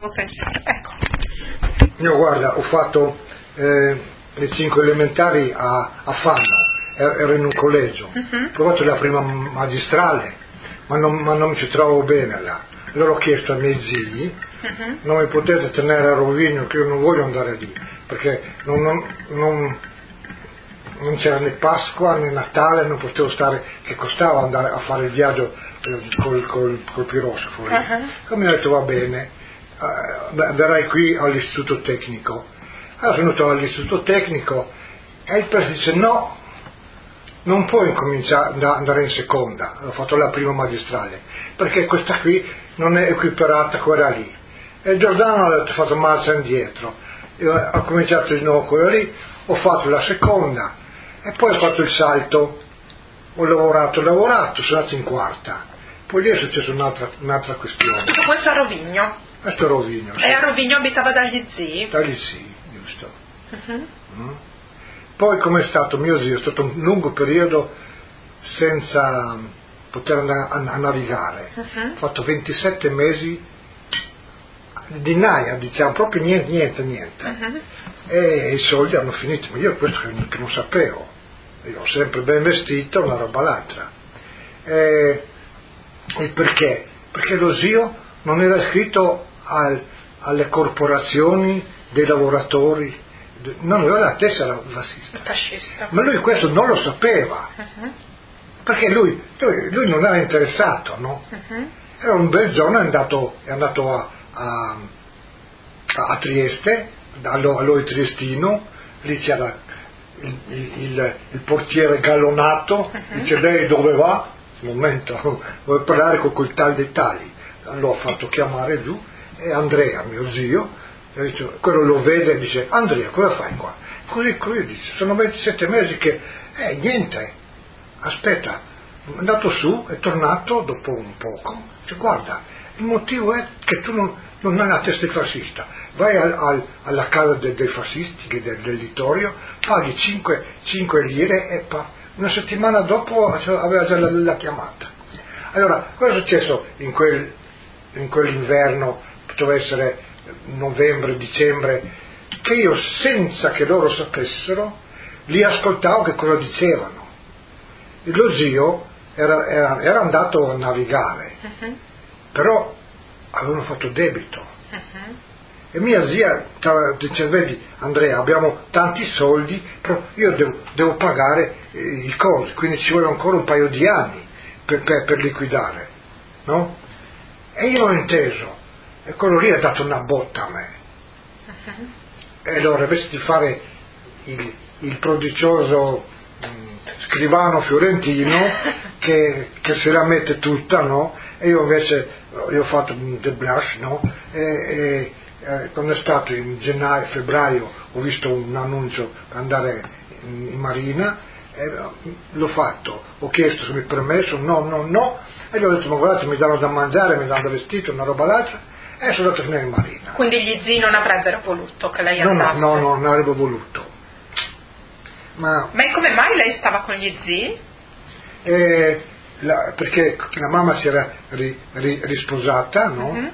Ecco. Io guarda, ho fatto le 5 elementari a Fano, ero in un collegio, ho provato la prima magistrale, ma non mi ci trovo bene là. Allora ho chiesto ai miei zii, non mi potete tenere a Rovigno, che io non voglio andare lì, perché non c'era né Pasqua né Natale, non potevo stare, che costava andare a fare il viaggio col piroscafo. Come ho detto va bene, verrai qui all'istituto tecnico. Allora sono venuto all'istituto tecnico e il preside dice no, non puoi incominciare ad andare in seconda, ho fatto la prima magistrale, perché questa qui non è equiparata a quella lì. E Giordano ha fatto marcia indietro, io ho cominciato di nuovo quella lì, ho fatto la seconda e poi ho fatto il salto, ho lavorato, sono andato in quarta, poi lì è successa un'altra questione. Tutto questo a Rovigno? Questo è Rovigno, sì. E a Rovigno abitava dagli zii? Dagli zii, giusto. Poi come è stato mio zio, è stato un lungo periodo senza poter andare a navigare, ho fatto 27 mesi di naia, diciamo, proprio niente. E i soldi hanno finito, ma io questo che non sapevo, io ho sempre ben vestito, una roba l'altra. E perché? Perché lo zio non era iscritto alle corporazioni dei lavoratori, non aveva la tessera fascista, ma lui questo non lo sapeva, perché lui non era interessato, no? Era un bel giorno, è andato a Trieste, all'Oi Triestino, lì c'era il portiere gallonato, dice lei dove va? Un momento, vuoi parlare con tal dei tali? L'ho fatto chiamare giù, e Andrea, mio zio, quello lo vede e dice Andrea, cosa fai qua? Così dice, sono 27 mesi che niente, aspetta, è andato su, è tornato dopo un poco, dice guarda, il motivo è che tu non hai la testa di fascista, vai alla casa dei fascisti del Littorio, paghi 5 lire e una settimana dopo aveva già la chiamata. Allora, cosa è successo in quell'inverno, poteva essere novembre, dicembre, che io senza che loro sapessero li ascoltavo che cosa dicevano. Lo zio era andato a navigare, però avevano fatto debito, e mia zia dice vedi Andrea, abbiamo tanti soldi, però io devo pagare i costi, quindi ci vuole ancora un paio di anni per liquidare, no? E io ho inteso, e quello lì ha dato una botta a me. E allora invece di fare il prodigioso scrivano fiorentino che se la mette tutta, no? E io invece ho fatto un deblush, no? E quando è stato in gennaio, febbraio, ho visto un annuncio per andare in marina, l'ho fatto, ho chiesto se mi permesso, no, e gli ho detto ma guardate, mi danno da mangiare, mi danno da vestito, una roba l'altra, e sono andato a finire in marina. Quindi gli zii non avrebbero voluto che lei andasse? No, non avrebbe voluto. Ma come mai lei stava con gli zii? Perché la mamma si era risposata, no?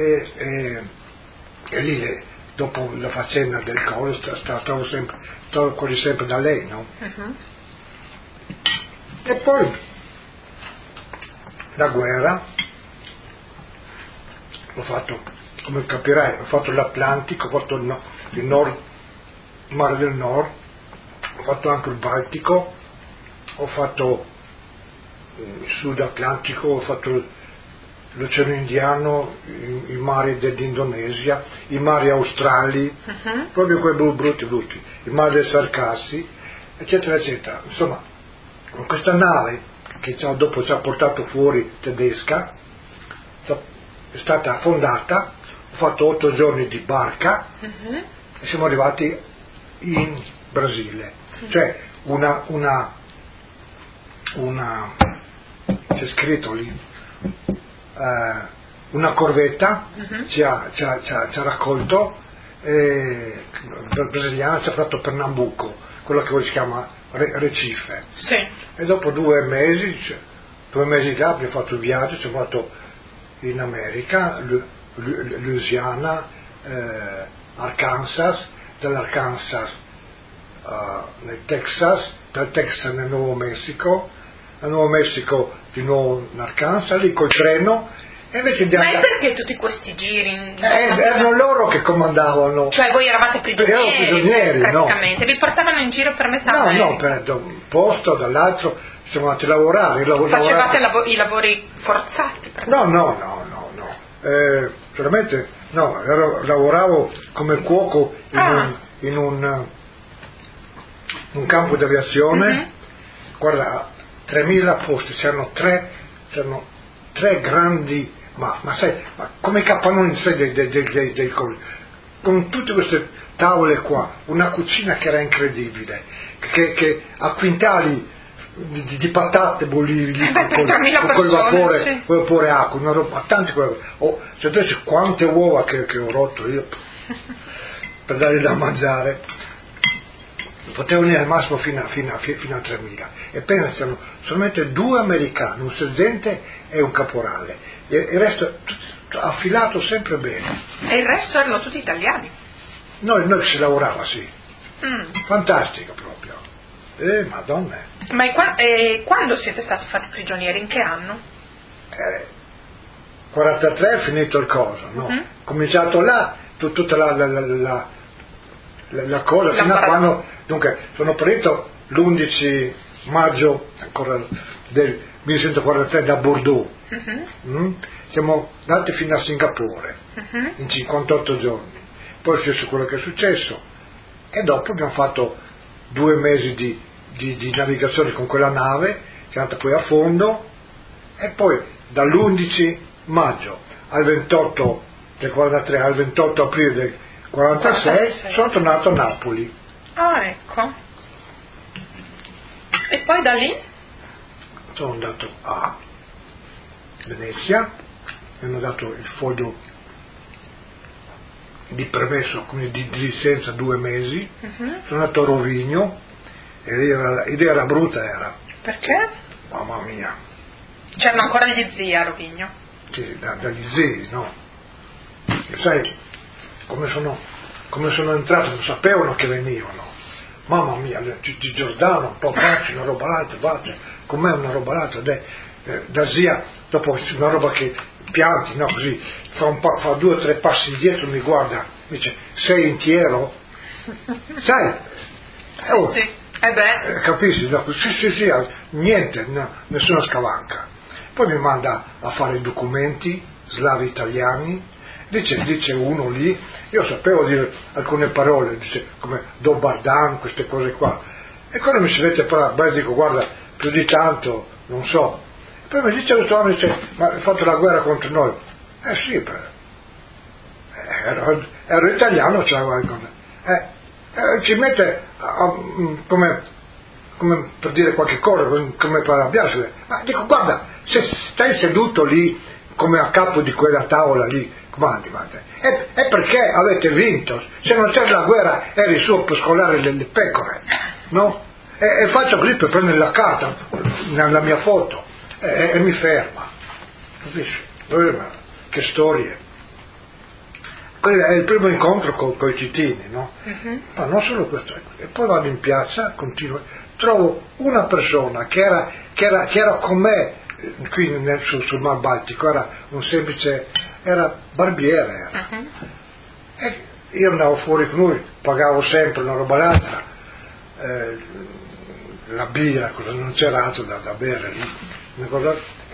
E lì dopo la faccenda del colo stavo quasi sempre da lei, no? E poi la guerra ho fatto, come capirai, ho fatto l'Atlantico, ho fatto il mare del Nord, ho fatto anche il Baltico, ho fatto il Sud Atlantico, ho fatto l'Oceano Indiano, i mari dell'Indonesia, i mari australi, proprio quei brutti, i mari del Sargassi, eccetera, eccetera. Insomma, con questa nave che dopo ci ha portato fuori tedesca, è stata affondata, ho fatto 8 giorni di barca e siamo arrivati in Brasile. Cioè una c'è scritto lì, una corvetta ci ha raccolto, brasiliana, ci ha fatto Pernambuco, quello che si chiama Recife. Sì. E dopo 2 mesi là abbiamo fatto il viaggio, siamo andato in America, Louisiana, Arkansas, dall'Arkansas nel Texas, dal Texas nel Nuovo Messico, dal Nuovo Messico di nuovo in Arkansas, lì col treno. E invece Ma è perché tutti questi giri? Erano loro che comandavano. Cioè voi eravate prigionieri praticamente, no. Vi portavano in giro per metà No, America. no, da un posto, dall'altro, siamo andati a lavorare. Facevate i lavori forzati? No. Veramente no, lavoravo come cuoco in un campo di aviazione. Guarda, 3.000 posti, c'erano tre grandi, ma sai, ma come i capannoni dei colli, con tutte queste tavole qua, una cucina che era incredibile, che a quintali di patate bollivi con quel vapore acqua, una roba, tanti cioè quante uova che ho rotto io per dargli da mangiare. Potevano venire al massimo fino a 3.000, e pensa, c'erano solamente 2 americani, un sergente e un caporale, e il resto affilato sempre bene. E il resto erano tutti italiani? Noi si lavorava, sì. Fantastico proprio. Madonna. Ma quando siete stati fatti prigionieri? In che anno? 43 è finito il coso, no? Cominciato là tutta la cosa, fino a quando, dunque, sono partito l'11 maggio ancora del 1943 da Bordeaux. Siamo andati fino a Singapore in 58 giorni, poi è successo quello che è successo, e dopo abbiamo fatto 2 mesi di navigazione con quella nave, siamo andati poi a fondo, e poi dall'11 maggio al 28 del 43 al 28 aprile del 46 sono tornato a Napoli. Ah, ecco. E poi da lì? Sono andato a Venezia, mi hanno dato il foglio di permesso, quindi di licenza 2 mesi. Sono andato a Rovigno, e l'idea era brutta. Perché? Mamma mia. C'erano ancora gli zii a Rovigno? Sì, dagli zii, no? E sai, come sono entrato, non sapevano che venivano. Mamma mia, ti Giordano, un po' faccio una roba l'altra, vate, com'è una roba l'altra, da zia, dopo una roba che pianti, no, così, fa 2 o 3 passi indietro, mi guarda, mi dice, sei intiero? Sai? Sì. Capisci? No? Sì, niente, no, nessuna scavanca. Poi mi manda a fare i documenti slavi italiani. Dice uno lì, io sapevo dire alcune parole, dice come Dobardan, queste cose qua, e quando mi si mette parlare, dico guarda, più di tanto non so. E poi mi dice questo uomo, dice, ma hai fatto la guerra contro noi? Sì, ero italiano, ci mette come per dire qualche cosa, come per arrabbiarsi, ma dico guarda, se stai seduto lì come a capo di quella tavola lì, comandi, è perché avete vinto. Se non c'era la guerra eri su per scolare le pecore, no? E faccio così per prendere la carta nella mia foto e mi ferma, capisci? Che storie. Quello è il primo incontro con i citini, no? Ma non solo questo, e poi vado in piazza, continuo, trovo una persona che era con me qui sul Mar Baltico, era un semplice, era barbiere, e io andavo fuori con lui, pagavo sempre una roba l'altra, la birra, non c'era altro da bere lì, una cosa,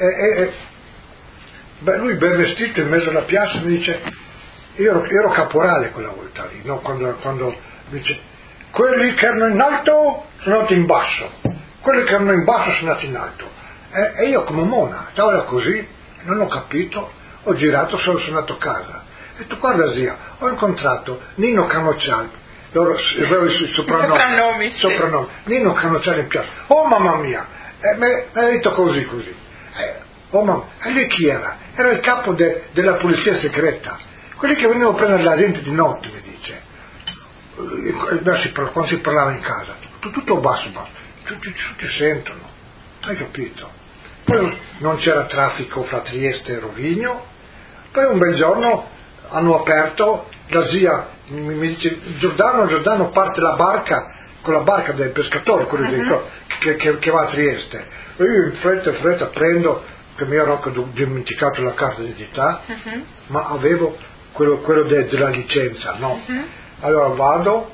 lui ben vestito in mezzo alla piazza mi dice, io ero caporale quella volta lì, no? Quando mi dice, quelli che erano in alto sono andati in basso, quelli che erano in basso sono andati in alto. E io come mona, stavo così, non ho capito, ho girato, sono andato a casa. Ho detto, guarda zia, ho incontrato Nino Canocciali, loro i soprannomi. Nino Canocciali in piazza. Oh mamma mia, mi ha detto così. Oh mamma, e lì chi era? Era il capo della polizia segreta, quelli che venivano a prendere la gente di notte, mi dice. Quando si parlava in casa, tutto basso, tutti sentono, hai capito? Poi non c'era traffico fra Trieste e Rovigno, Poi un bel giorno hanno aperto, la zia mi dice: Giordano, parte la barca, con la barca del pescatore, quello che va a Trieste. E io in fretta prendo, che mi ero anche dimenticato la carta d'identità, ma avevo quello della licenza, no? Allora vado,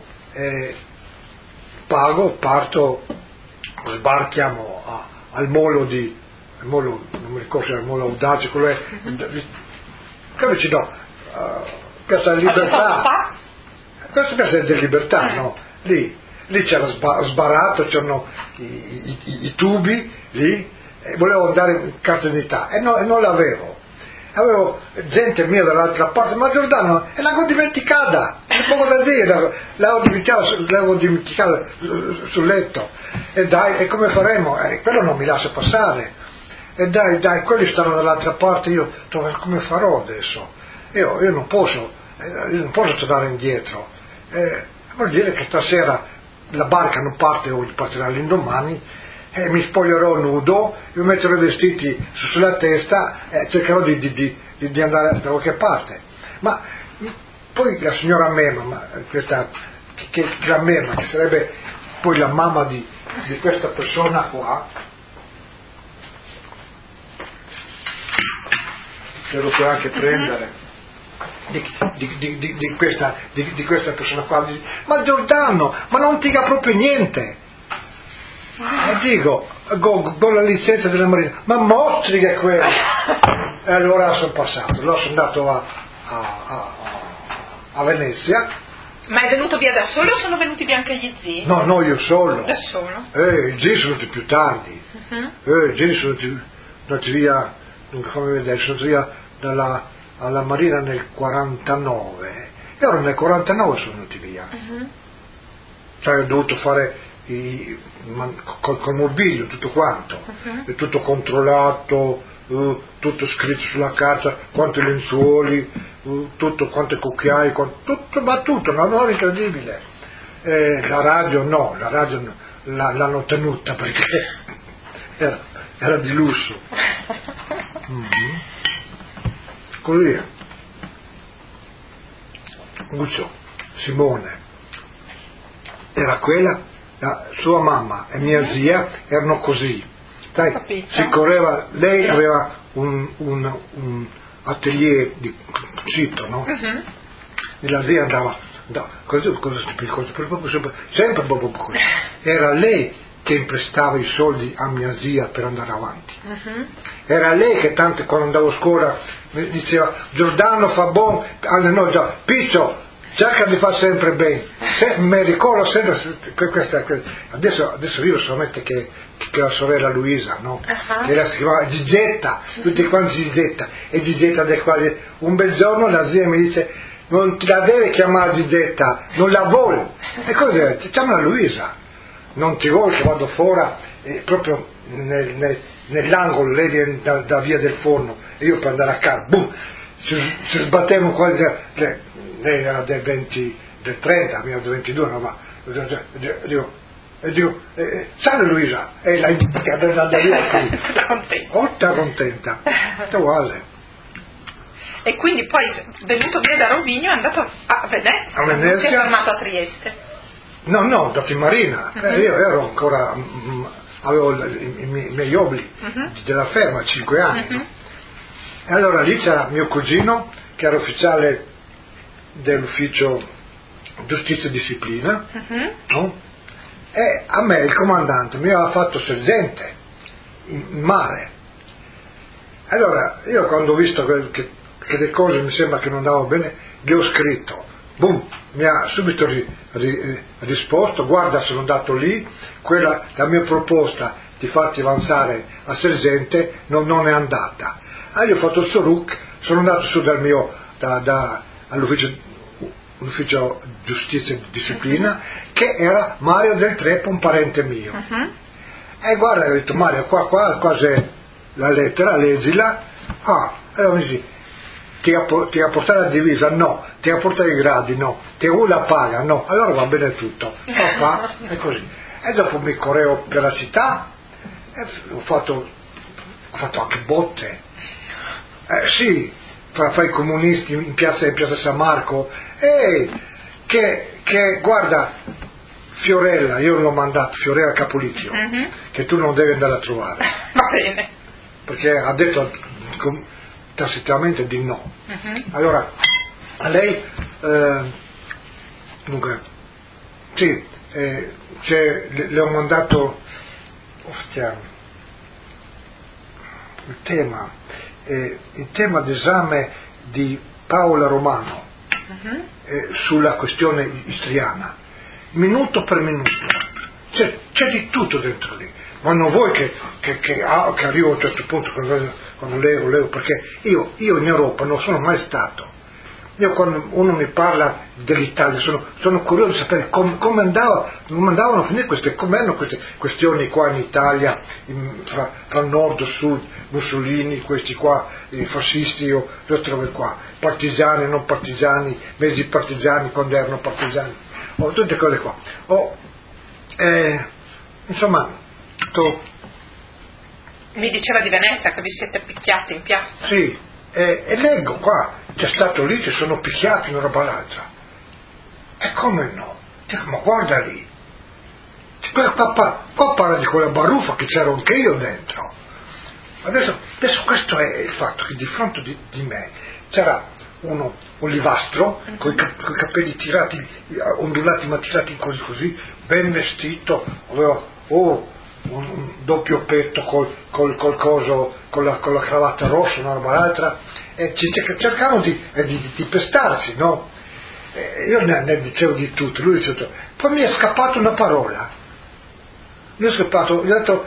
pago, parto, sbarchiamo al molo non mi ricordo se era il molo Audace, quello è, come ci do, Piazza della Libertà, questa Piazza della Libertà, no? Lì c'era sbarato, c'erano i tubi lì, e volevo andare in carta d'identità e non l'avevo. Avevo gente mia dall'altra parte: ma Giordano, e l'avevo dimenticata, c'è poco da dire, l'avevo dimenticata sul letto. E come faremo? Quello non mi lascia passare. E dai, quelli stanno dall'altra parte, io come farò adesso? Io non posso tornare indietro. Vuol dire che stasera la barca non parte oggi, partirà l'indomani, mi spoglierò nudo, mi metterò i vestiti sulla testa e cercherò di andare da qualche parte. Ma poi la signora Mema, la Mema, che sarebbe poi la mamma di questa persona qua, devo poi anche prendere di questa persona qua, dice: ma Giordano, ma non ti dica proprio niente. E dico, con la licenza della Marina, ma mostri che è quello. E allora sono sono andato a Venezia. Ma è venuto via da solo o sono venuti via anche gli zii? No, io solo. Da solo? I zii sono venuti più tardi. I zii sono venuti via, non fammi vedere, sono venuti via alla Marina nel 49, e ora nel 49 sono venuti via. Cioè ho dovuto fare col mobilio tutto quanto, è tutto controllato, tutto scritto sulla carta, quanti lenzuoli, tutto, quante cucchiaie, tutto, una roba incredibile. La radio l'hanno tenuta perché era di lusso. Così Guccio, Simone, era quella, sua mamma e mia zia erano così, sai, si correva, lei aveva un atelier di cucito, no? E la zia andava sempre proprio così. Era lei che imprestava i soldi a mia zia per andare avanti. Era lei che tante, quando andavo a scuola, mi diceva: Giordano fa buon, Piccio, cerca di fare sempre bene. Mi ricordo sempre questa. Adesso vivo solamente che la sorella Luisa, no? Che la si chiamava Gigetta, tutti quanti Gigetta, e Gigetta del quale un bel giorno la zia mi dice: non ti la deve chiamare Gigetta, non la vuole. E cosa deve? Chiamala Luisa. Non ti vuole che vado fuori, proprio nell'angolo, lei viene da via del Forno e io per andare a casa, boom, si sbattevano quasi, lei era del 30, mio del 22, no, ma dico, sale Luisa, e la da via qui, tutta contenta, tutta uguale. E quindi poi venuto via da Rovigno è andato a Venezia, non si è fermato a Trieste. No, andato in Marina. Io ero ancora, avevo i miei obblighi della ferma, 5 anni. No? E allora lì c'era mio cugino, che era ufficiale dell'ufficio giustizia e disciplina, no? E a me il comandante mi aveva fatto sergente in mare. Allora io, quando ho visto che le cose mi sembra che non andavano bene, gli ho scritto. Boom, mi ha subito risposto: guarda, sono andato lì, la mia proposta di farti avanzare a sergente non è andata. Allora io ho fatto il Soruk, sono andato su all'ufficio giustizia e disciplina, che era Mario Del Treppo, un parente mio. E guarda, ho detto: Mario, qua c'è la lettera, leggila. Allora mi dice: ti ha portato la divisa? No. Ti ha portato i gradi? No. Ti ha la paga? No. Allora va bene tutto. E così. E dopo mi correvo per la città, e ho fatto anche botte. Sì, fra i comunisti in piazza San Marco, che guarda, Fiorella, io l'ho mandato, Fiorella Capolizio, che tu non devi andare a trovare. Va bene. Perché ha detto tacituramente di no. Allora, a lei, dunque, sì, le ho mandato, il tema d'esame di Paola Romano sulla questione istriana, minuto per minuto, c'è di tutto dentro lì, ma non vuoi che arrivo a un certo punto quando leggo, perché io in Europa non sono mai stato. Io quando uno mi parla dell'Italia sono curioso di sapere come andavano a finire com'erano queste questioni qua in Italia, fra nord e sud, Mussolini, questi qua, i fascisti o queste robe qua, partigiani, non partigiani, mezzi partigiani quando erano partigiani, tutte quelle qua. Insomma, mi diceva di Venezia che vi siete picchiati in piazza. Sì, e leggo qua, c'è stato lì, ci sono picchiati una roba l'altra. E come no? Dico, ma guarda lì, qua parla di quella baruffa che c'ero anche io dentro. Adesso questo è il fatto che di fronte di me c'era uno olivastro con i capelli tirati, ondulati ma tirati così, ben vestito, aveva un doppio petto col coso, con la cravatta rossa, una roba l'altra, e cercavano di pestarci, no? Io ne dicevo di tutto, lui diceva, poi mi è scappato una parola, gli ho detto,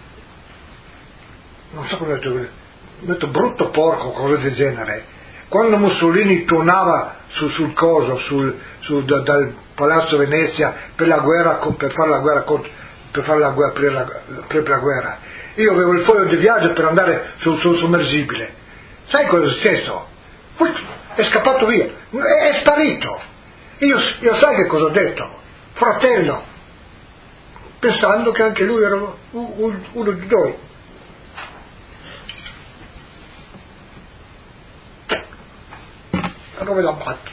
non so come ho detto brutto porco, cose del genere. Quando Mussolini tornava sul coso, dal Palazzo Venezia per fare la guerra per la guerra, io avevo il foglio di viaggio per andare sul sommergibile. Sai cosa è successo? È scappato via, è sparito. Io sai che cosa ho detto? Fratello, pensando che anche lui era uno di noi. Dove l'ha fatto?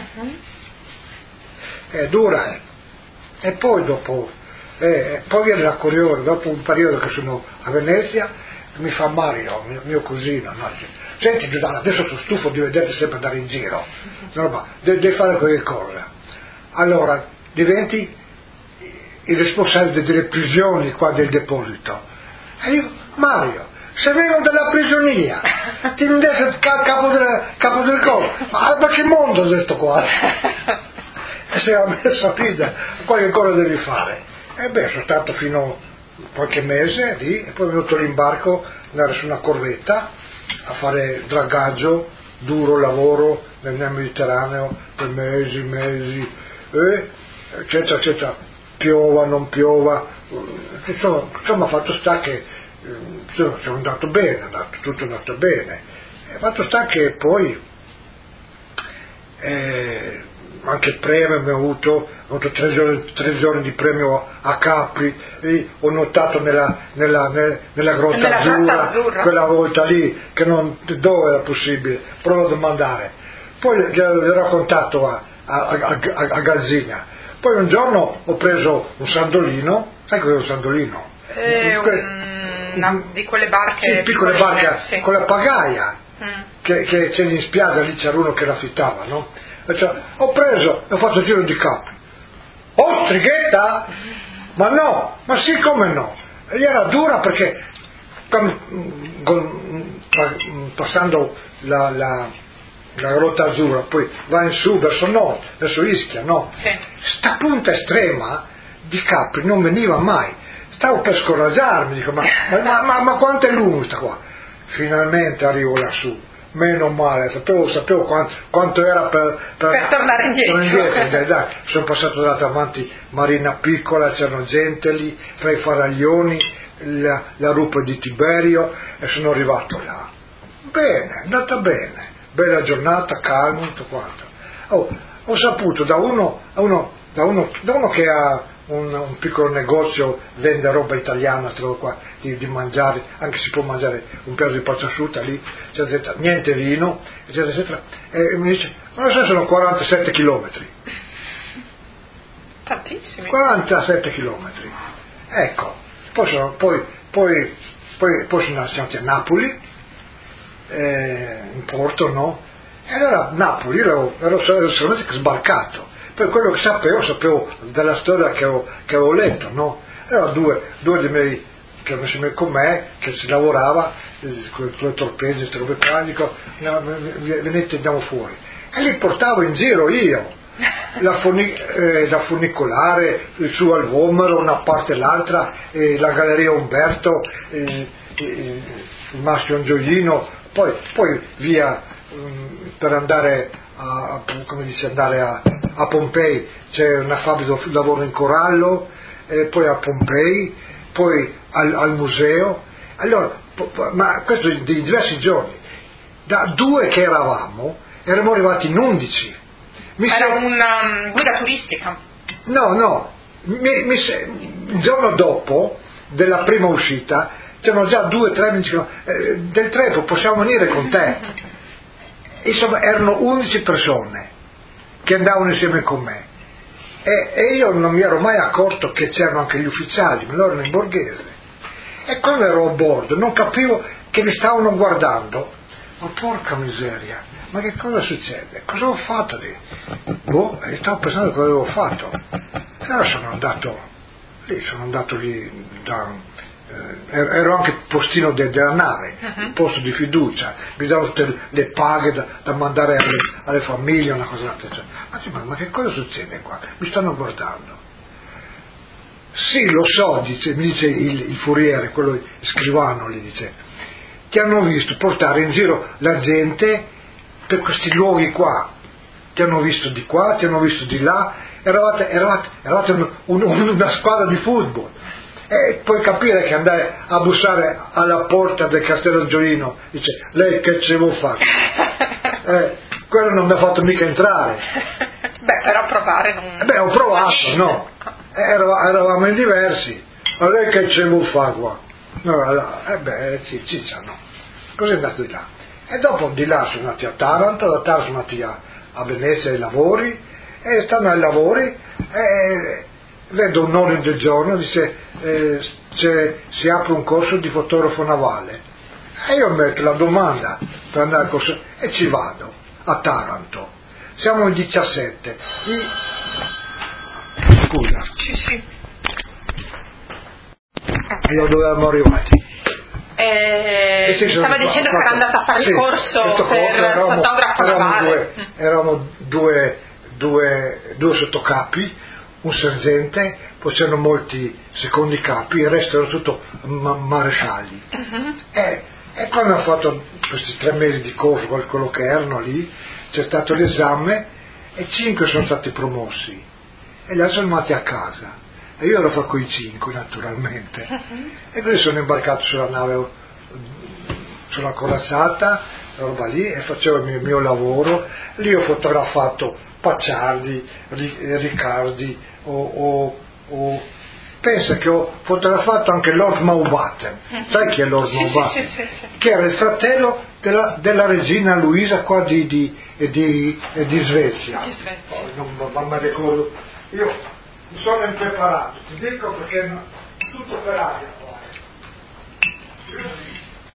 È dura, E poi dopo, poi viene la curiosa, dopo un periodo che sono a Venezia, mi fa Mario, mio cugino, no? Senti Giordano, adesso sono stufo di vederti sempre andare in giro, devi fare qualche cosa. Allora diventi il responsabile delle prigioni qua del deposito. E io, Mario, se vengono dalla prigionia, ti mi dai capo del collo, ma che mondo è questo qua? E se ha messo a ridere, qualche cosa devi fare. E sono stato fino a qualche mese lì, e poi è venuto l'imbarco, andare su una corvetta a fare dragaggio, duro lavoro nel Mediterraneo per mesi, eccetera, eccetera, piova, non piova, insomma fatto sta che sono andato bene, tutto è andato bene, fatto sta che poi anche il premio abbiamo avuto 3 giorni di premio a Capri, e ho nuotato nella grotta azzurra, quella volta lì, che dove era possibile, provo a domandare, poi gli ho raccontato a Galzina, poi un giorno ho preso un sandolino, sai cos'è un sandolino? Di quelle barche, sì, piccole barche, sì, con la pagaia che c'è in spiaggia, lì c'era uno che la affittava, no? Ho preso e ho fatto il giro di Capri. Oh, strighetta? Ma no, ma sì, come no? E gli era dura perché passando la rotta azzurra, poi va in su verso nord, verso Ischia, no? Sì. Sta punta estrema di Capri non veniva mai. Stavo per scoraggiarmi, dico, ma quanto è lungo sta qua? Finalmente arrivo lassù. Meno male, sapevo quanto era per tornare indietro. Dai, sono passato davanti Marina Piccola, c'erano gente lì, fra i faraglioni, la rupe di Tiberio, e sono arrivato là. Bene, è andata bene, bella giornata, calmo, tutto quanto. Ho saputo da uno che ha un piccolo negozio, vende roba italiana, trovo qua, di mangiare, anche si può mangiare un piatto di pasta asciutta lì, eccetera, eccetera, niente vino, eccetera, eccetera, e mi dice, ma non so, sono 47 chilometri. Tantissimi. 47 chilometri. Ecco, poi siamo andati a Napoli, in porto, no? E allora Napoli ero solamente sbarcato. Per quello che sapevo della storia che avevo letto, no? Erano due dei miei che hanno messo con me, che si lavorava con le torpede, queste robe qua, dico, no, venite, andiamo fuori. E li portavo in giro io, la funicolare, su al Vomero, una parte e l'altra, la Galleria Umberto, il Maschio Angioino, poi via per andare a Pompei, c'è una fabbrica di lavoro in corallo, poi a Pompei, poi al museo. Allora, ma questo in diversi giorni. Da 2 che eravamo arrivati in 11. Era una guida turistica? No, il giorno dopo della prima uscita c'erano già 2-3 amici del treno, possiamo venire con te. Insomma, erano 11 persone che andavano insieme con me e io non mi ero mai accorto che c'erano anche gli ufficiali, ma loro erano in borghese, e quando ero a bordo non capivo che mi stavano guardando. Ma porca miseria, ma che cosa succede? Cosa ho fatto lì? Stavo pensando cosa avevo fatto. Allora sono andato lì ero anche postino della nave, un posto di fiducia, mi davano tutte le paghe da mandare alle famiglie, una cosa altra. Ma che cosa succede qua? Mi stanno guardando. Sì, lo so, mi dice il furiere, quello il scrivano, gli dice, ti hanno visto portare in giro la gente per questi luoghi qua, ti hanno visto di qua, ti hanno visto di là, eravate una squadra di football. E puoi capire che andare a bussare alla porta del Castello Angioino, dice, lei che ce vuol fare? Quello non mi ha fatto mica entrare. Beh, però provare non... ho provato, no. Eravamo in diversi. Ma lei che ce vuol fare qua? Ciccia, no. Così è andato di là. E dopo di là sono andati a Taranto, da Taranto sono andati a Venezia ai lavori, e stanno ai lavori, vedo un ordine del giorno, dice si apre un corso di fotografo navale, e io metto la domanda per andare al corso e ci vado a Taranto. Siamo il 17. Scusa. Sì. E dove eravamo arrivati? Stava dicendo che era andata a fare il corso per fotografo navale. Eravamo due sottocapi, un sergente, poi c'erano molti secondi capi, il resto erano tutto marescialli. E quando ho fatto questi 3 mesi di corso, quello che erano lì, c'è stato l'esame e 5 sono stati promossi e gli altri sono andati a casa e io ero fra quei 5 naturalmente. E quindi sono imbarcato sulla nave, sulla corazzata, roba lì, e facevo il mio lavoro. Lì ho fotografato Pacciardi, Riccardi, pensa che ho fotografato anche Lord Mountbatten. Sai chi è Lord Mountbatten? Sì. Che era il fratello della regina Luisa qua di Svezia. Non mi ricordo, io mi sono impreparato, ti dico perché tutto per aria qua.